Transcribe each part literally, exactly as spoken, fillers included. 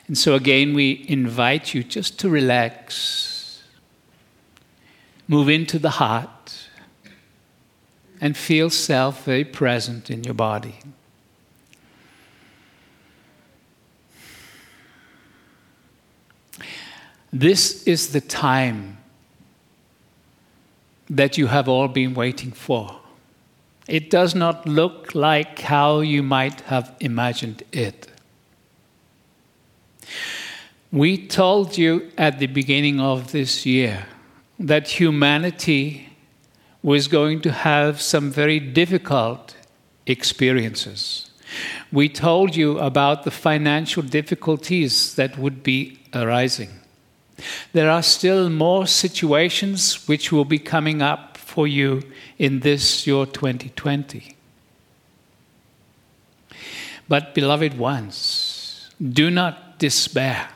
And so again, we invite you just to relax, move into the heart, and feel self very present in your body. This is the time that you have all been waiting for. It does not look like how you might have imagined it. We told you at the beginning of this year that humanity was going to have some very difficult experiences. We told you about the financial difficulties that would be arising. There are still more situations which will be coming up for you in this, your twenty twenty. But beloved ones, do not despair.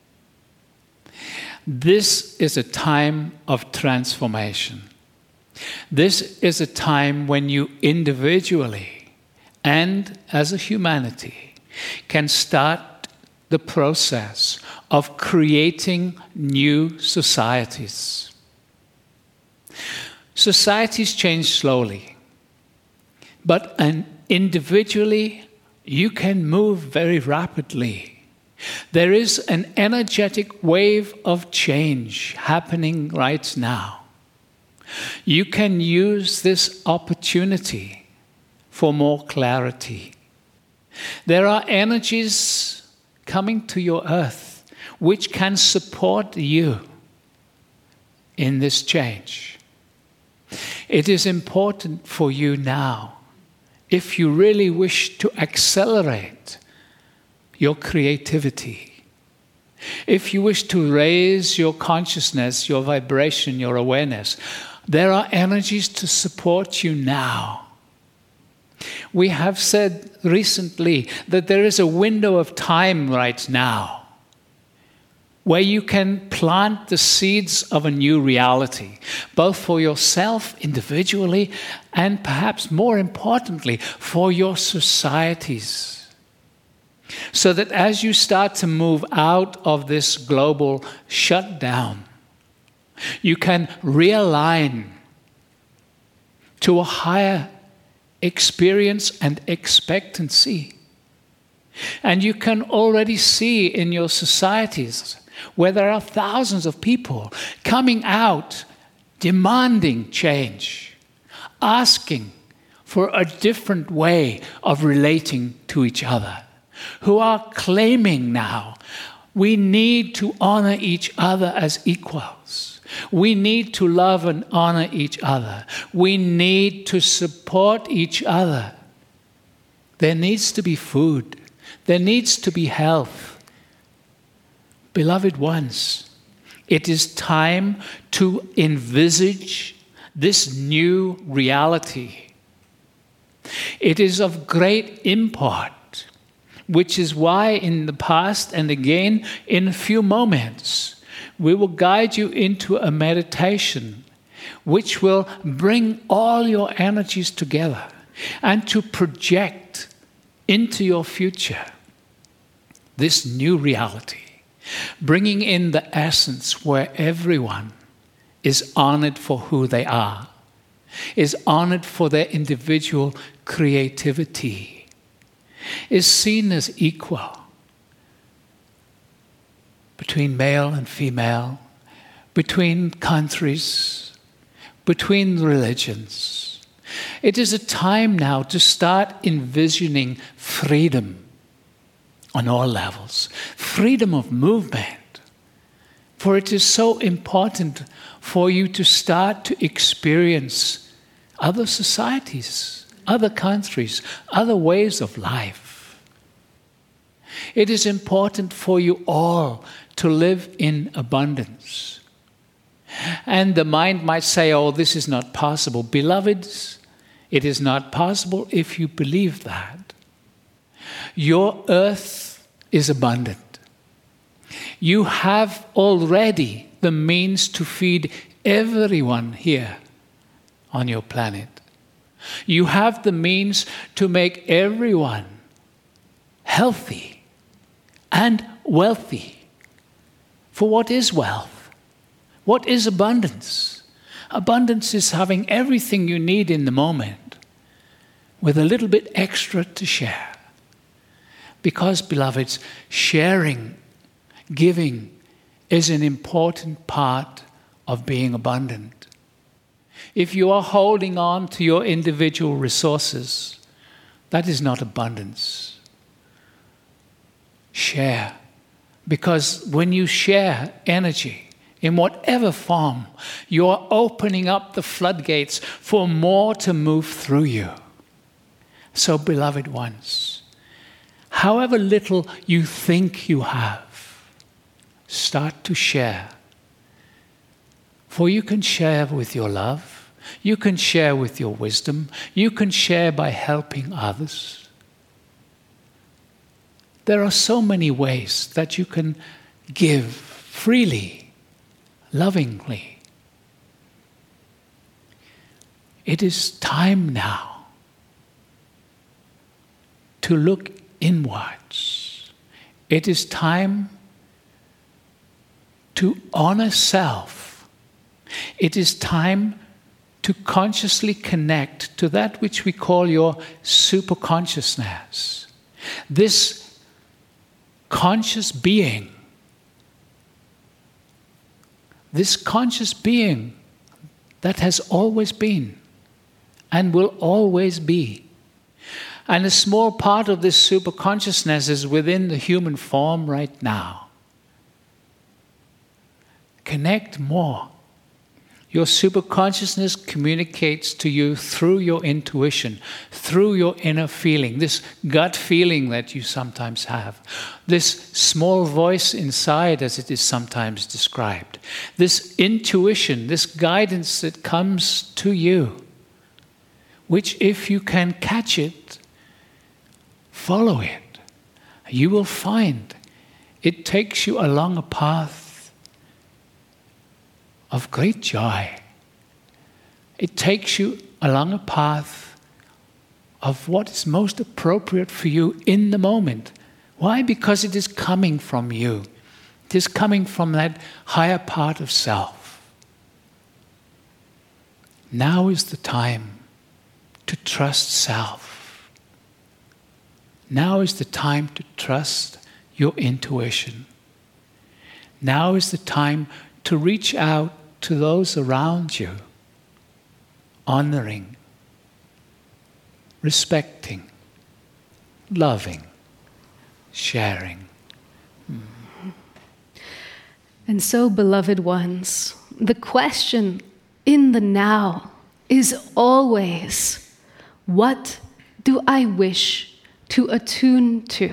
This is a time of transformation. This is a time when you individually and as a humanity can start the process of creating new societies. Societies change slowly, but an individually you can move very rapidly. There is an energetic wave of change happening right now. You can use this opportunity for more clarity. There are energies coming to your earth which can support you in this change. It is important for you now, if you really wish to accelerate your creativity, if you wish to raise your consciousness, your vibration, your awareness, there are energies to support you now. We have said recently that there is a window of time right now where you can plant the seeds of a new reality, both for yourself individually and perhaps more importantly, for your societies. So that as you start to move out of this global shutdown, you can realign to a higher experience and expectancy. And you can already see in your societies where there are thousands of people coming out demanding change, asking for a different way of relating to each other, who are claiming now we need to honor each other as equals. We need to love and honor each other. We need to support each other. There needs to be food. There needs to be health. Beloved ones, it is time to envisage this new reality. It is of great import, which is why in the past and again in a few moments, we will guide you into a meditation which will bring all your energies together and to project into your future this new reality, bringing in the essence where everyone is honored for who they are, is honored for their individual creativity, is seen as equal between male and female, between countries, between religions. It is a time now to start envisioning freedom on all levels, freedom of movement. For it is so important for you to start to experience other societies, other countries, other ways of life. It is important for you all to live in abundance. And the mind might say, oh, this is not possible. Beloveds, it is not possible if you believe that. Your earth is abundant. You have already the means to feed everyone here on your planet. You have the means to make everyone healthy and wealthy. For what is wealth? What is abundance? Abundance is having everything you need in the moment with a little bit extra to share. Because, beloveds, sharing, giving is an important part of being abundant. If you are holding on to your individual resources, that is not abundance. Share. Because when you share energy, in whatever form, you are opening up the floodgates for more to move through you. So, beloved ones, however little you think you have, start to share. For you can share with your love, you can share with your wisdom, you can share by helping others. There are so many ways that you can give freely, lovingly. It is time now to look inwards. It is time to honor self. It is time to consciously connect to that which we call your superconsciousness. This conscious being, this conscious being that has always been and will always be. And a small part of this superconsciousness is within the human form right now. Connect more. Your superconsciousness communicates to you through your intuition, through your inner feeling, this gut feeling that you sometimes have, this small voice inside, as it is sometimes described, this intuition, this guidance that comes to you, which if you can catch it, follow it, you will find it takes you along a path of great joy. It takes you along a path of what is most appropriate for you in the moment. Why? Because it is coming from you. It is coming from that higher part of self. Now is the time to trust self. Now is the time to trust your intuition. Now is the time to reach out to those around you, honoring, respecting, loving, sharing. Mm. And so, beloved ones, the question in the now is always, what do I wish to attune to?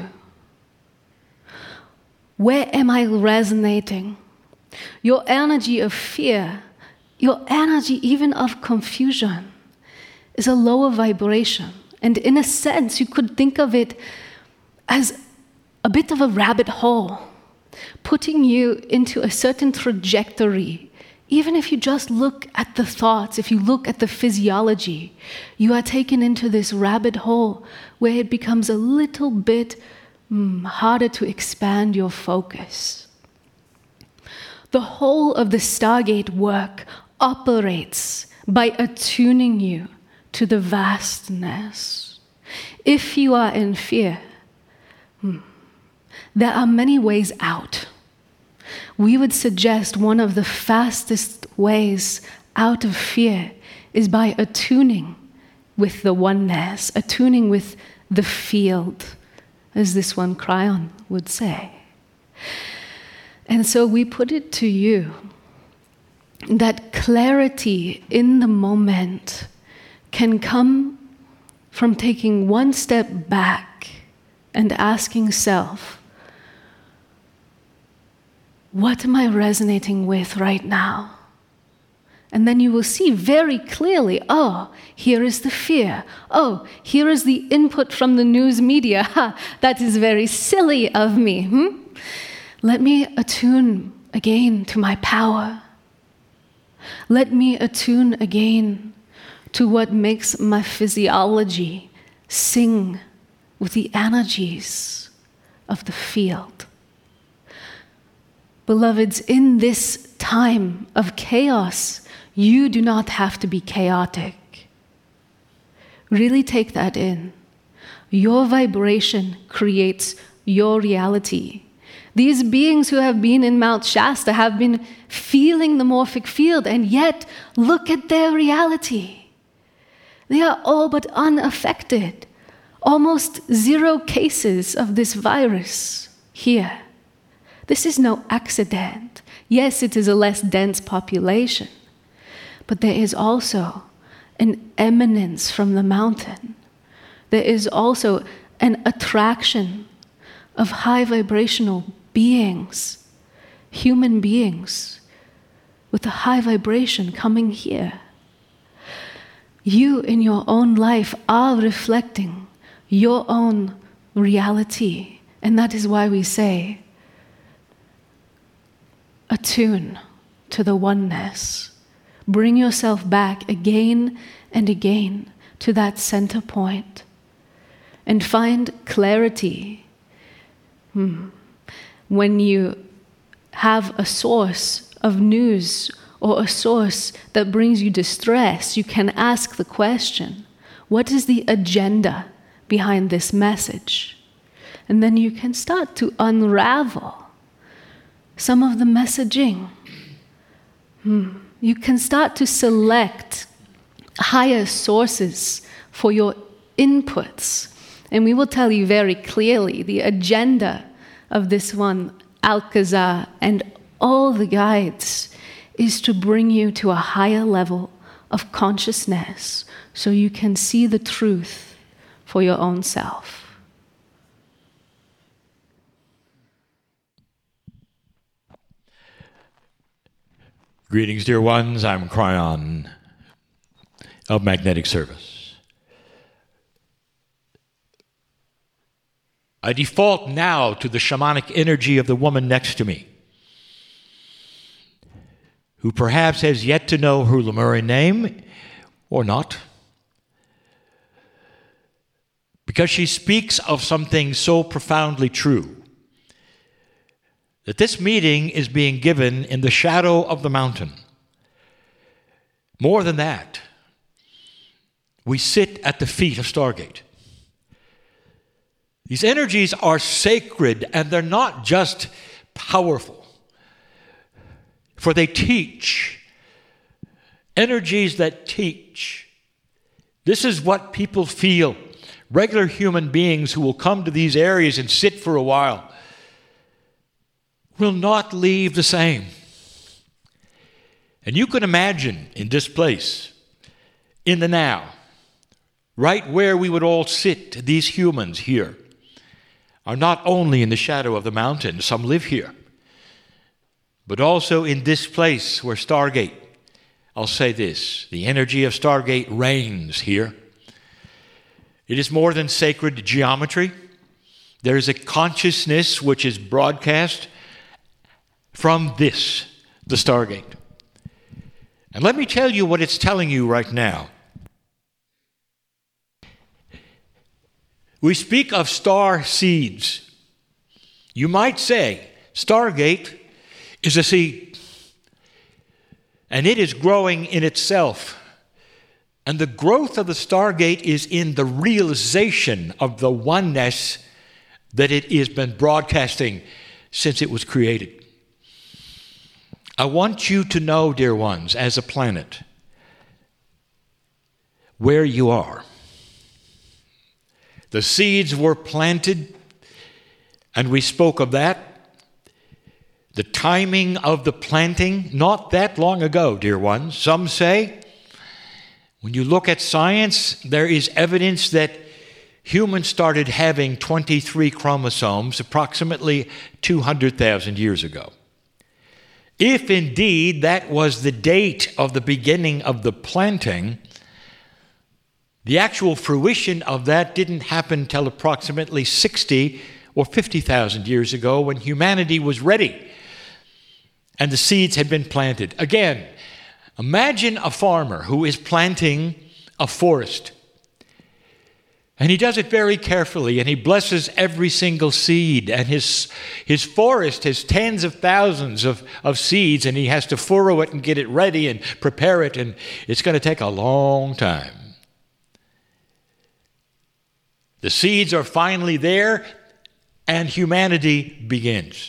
Where am I resonating? Your energy of fear, your energy even of confusion is a lower vibration. And in a sense, you could think of it as a bit of a rabbit hole, putting you into a certain trajectory. Even if you just look at the thoughts, if you look at the physiology, you are taken into this rabbit hole where it becomes a little bit mm, harder to expand your focus. The whole of the Stargate work operates by attuning you to the vastness. If you are in fear, hmm, there are many ways out. We would suggest one of the fastest ways out of fear is by attuning with the oneness, attuning with the field, as this one Kryon would say. And so we put it to you that clarity in the moment can come from taking one step back and asking self, what am I resonating with right now? And then you will see very clearly, oh, here is the fear. Oh, here is the input from the news media. Ha, that is very silly of me. Hmm? Let me attune again to my power. Let me attune again to what makes my physiology sing with the energies of the field, Beloveds, in this time of chaos, you do not have to be chaotic. Really take that in. Your vibration creates your reality. These beings who have been in Mount Shasta have been feeling the morphic field, and yet look at their reality. They are all but unaffected. Almost zero cases of this virus here. This is no accident. Yes, it is a less dense population, but there is also an emanance from the mountain. There is also an attraction of high vibrational beings, human beings with a high vibration coming here. You in your own life are reflecting your own reality, and that is why we say, attune to the oneness. Bring yourself back again and again to that center point and find clarity. Hmm. When you have a source of news or a source that brings you distress, you can ask the question, what is the agenda behind this message? And then you can start to unravel some of the messaging. Hmm. You can start to select higher sources for your inputs. And we will tell you very clearly the agenda of this one, Alcazar, and all the guides is to bring you to a higher level of consciousness so you can see the truth for your own self. Greetings, dear ones. I'm Kryon of Magnetic Service. I default now to the shamanic energy of the woman next to me, who perhaps has yet to know her Lemurian name or not, because she speaks of something so profoundly true, that this meeting is being given in the shadow of the mountain. More than that, we sit at the feet of Stargate. These energies are sacred, and they're not just powerful, for they teach. Energies that teach. This is what people feel. Regular human beings who will come to these areas and sit for a while will not leave the same. And you can imagine in this place, in the now, right where we would all sit, these humans here are not only in the shadow of the mountain, some live here, but also in this place where Stargate, I'll say this, the energy of Stargate reigns here. It is more than sacred geometry. There is a consciousness which is broadcast from this, the Stargate. And let me tell you what it's telling you right now. We speak of star seeds. You might say Stargate is a seed, and it is growing in itself. And the growth of the Stargate is in the realization of the oneness that it has been broadcasting since it was created. I want you to know, dear ones, as a planet, where you are. The seeds were planted, and we spoke of that. The timing of the planting, not that long ago, dear ones. Some say, when you look at science, there is evidence that humans started having twenty-three chromosomes approximately two hundred thousand years ago. If indeed that was the date of the beginning of the planting, the actual fruition of that didn't happen till approximately sixty or fifty thousand years ago, when humanity was ready and the seeds had been planted. Again, imagine a farmer who is planting a forest. And he does it very carefully, and he blesses every single seed. And his, his forest has tens of thousands of, of seeds, and he has to furrow it and get it ready and prepare it, and it's going to take a long time. The seeds are finally there, and humanity begins.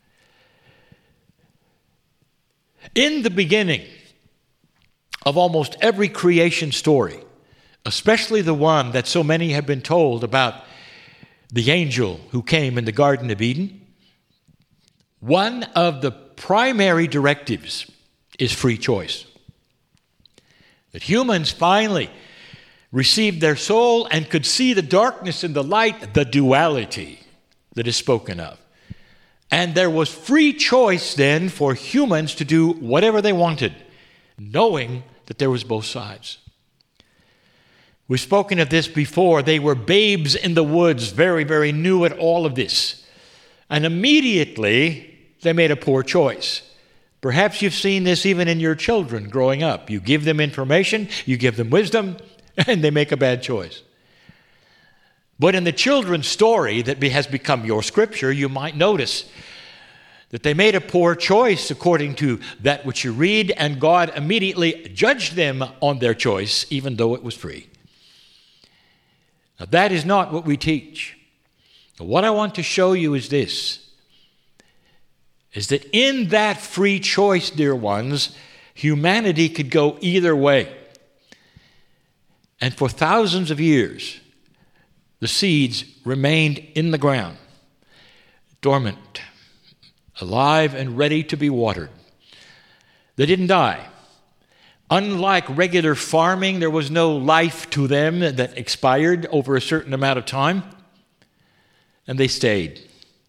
In the beginning of almost every creation story, especially the one that so many have been told about the angel who came in the Garden of Eden, one of the primary directives is free choice. That humans finally received their soul and could see the darkness and the light, the duality that is spoken of. And there was free choice then for humans to do whatever they wanted, knowing that there was both sides. We've spoken of this before. They were babes in the woods, very, very new at all of this. And immediately, they made a poor choice. Perhaps you've seen this even in your children growing up. You give them information, you give them wisdom, and they make a bad choice. But in the children's story that has become your scripture, you might notice that they made a poor choice according to that which you read, and God immediately judged them on their choice, even though it was free. Now, that is not what we teach. What I want to show you is this, is that in that free choice, dear ones, humanity could go either way. And for thousands of years, the seeds remained in the ground, dormant, alive and ready to be watered. They didn't die. Unlike regular farming, there was no life to them that expired over a certain amount of time, and they stayed.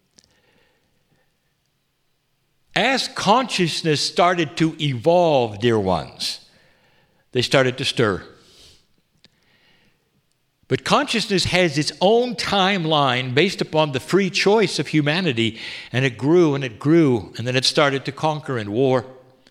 As consciousness started to evolve, dear ones, they started to stir. But consciousness has its own timeline based upon the free choice of humanity, and it grew and it grew, and then it started to conquer and war.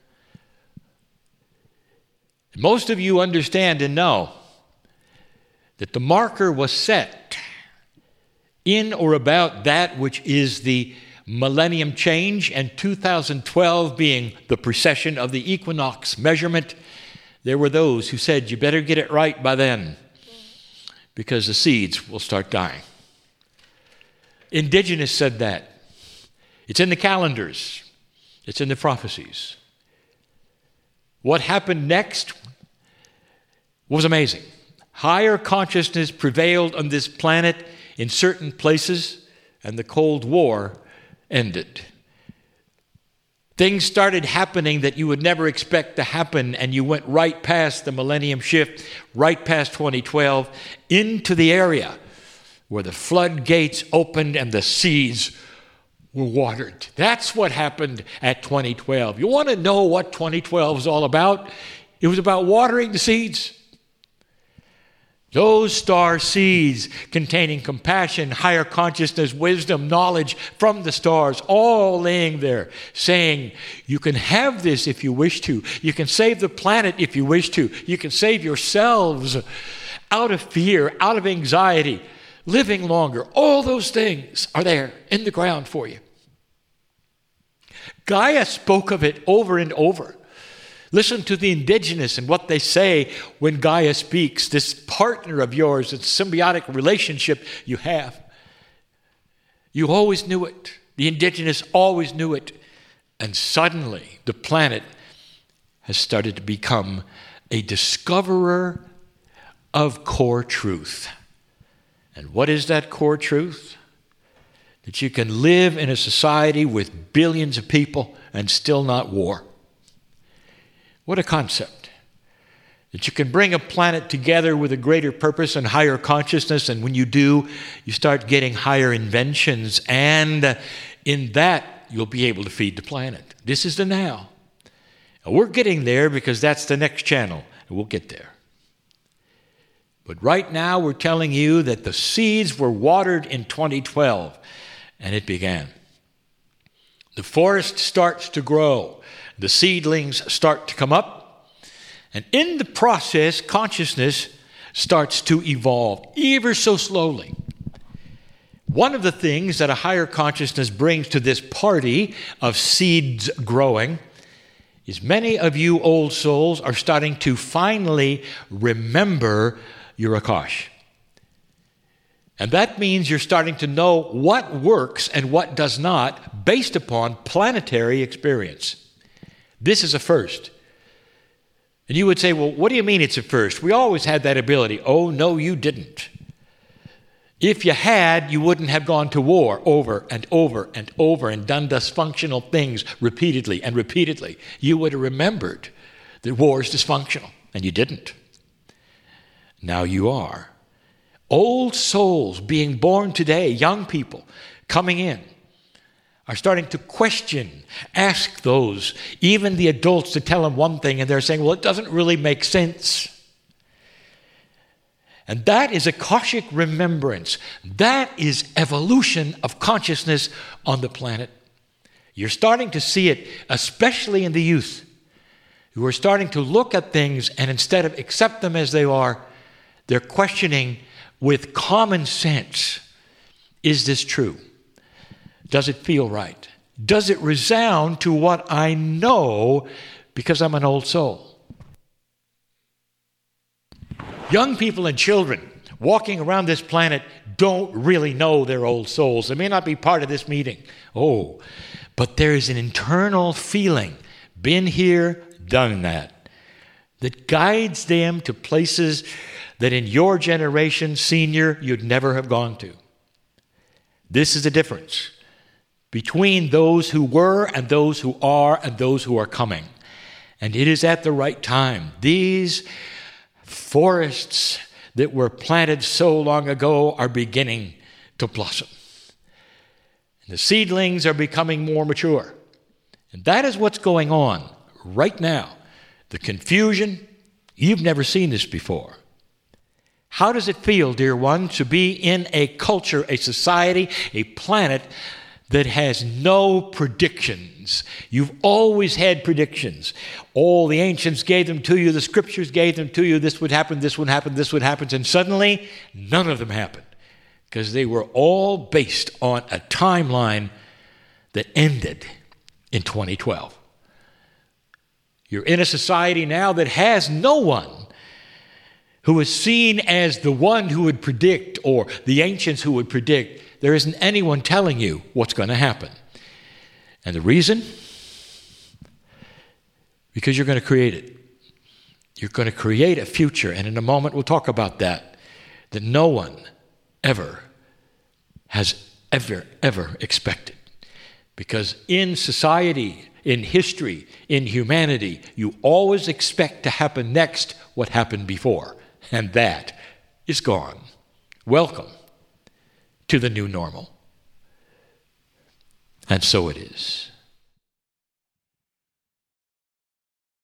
Most of you understand and know that the marker was set in or about that which is the millennium change, and two thousand twelve being the precession of the equinox measurement. There were those who said, you better get it right by then, because the seeds will start dying. Indigenous said that. It's in the calendars. It's in the prophecies. What happened next was amazing. Higher consciousness prevailed on this planet in certain places, and the Cold War ended. Things started happening that you would never expect to happen, and you went right past the millennium shift, right past twenty twelve, into the area where the floodgates opened and the seeds were watered. That's what happened at twenty twelve. You want to know what twenty twelve was all about? It was about watering the seeds. Those star seeds containing compassion, higher consciousness, wisdom, knowledge from the stars, all laying there, saying, you can have this if you wish to. You can save the planet if you wish to. You can save yourselves out of fear, out of anxiety, living longer. All those things are there in the ground for you. Gaia spoke of it over and over. Listen to the indigenous and what they say when Gaia speaks, this partner of yours, this symbiotic relationship you have. You always knew it. The indigenous always knew it. And suddenly the planet has started to become a discoverer of core truth. And what is that core truth? That you can live in a society with billions of people and still not war. What a concept. That you can bring a planet together with a greater purpose and higher consciousness, and when you do, you start getting higher inventions, and in that, you'll be able to feed the planet. This is the now. And we're getting there because that's the next channel, and we'll get there. But right now, we're telling you that the seeds were watered in twenty twelve, and it began. The forest starts to grow. The seedlings start to come up, and in the process, consciousness starts to evolve ever so slowly. One of the things that a higher consciousness brings to this party of seeds growing is many of you old souls are starting to finally remember your Akash. And that means you're starting to know what works and what does not based upon planetary experience. This is a first. And you would say, well, what do you mean it's a first? We always had that ability. Oh, no, you didn't. If you had, you wouldn't have gone to war over and over and over and done dysfunctional things repeatedly and repeatedly. You would have remembered that war is dysfunctional, and you didn't. Now you are. Old souls being born today, young people coming in, are starting to question, ask those, even the adults, to tell them one thing, and they're saying, well, it doesn't really make sense. And that is Akashic remembrance. That is evolution of consciousness on the planet. You're starting to see it, especially in the youth, who are starting to look at things and instead of accept them as they are, they're questioning with common sense, is this true? Does it feel right? Does it resound to what I know because I'm an old soul? Young people and children walking around this planet don't really know they're old souls. They may not be part of this meeting. Oh, but there is an internal feeling, been here, done that, that guides them to places that in your generation, senior, you'd never have gone to. This is the difference between those who were and those who are and those who are coming. And it is at the right time. These forests that were planted so long ago are beginning to blossom. And the seedlings are becoming more mature. And that is what's going on right now. The confusion, you've never seen this before. How does it feel, dear one, to be in a culture, a society, a planet that has no predictions? You've always had predictions. All the ancients gave them to you, the scriptures gave them to you, this would happen, this would happen, this would happen, and suddenly none of them happened because they were all based on a timeline that ended in twenty twelve. You're in a society now that has no one who is seen as the one who would predict, or the ancients who would predict. There isn't anyone telling you what's going to happen. And the reason? Because you're going to create it. You're going to create a future, and in a moment we'll talk about that, that no one ever has ever, ever expected. Because in society, in history, in humanity, you always expect to happen next what happened before. And that is gone. Welcome to the new normal. And so it is.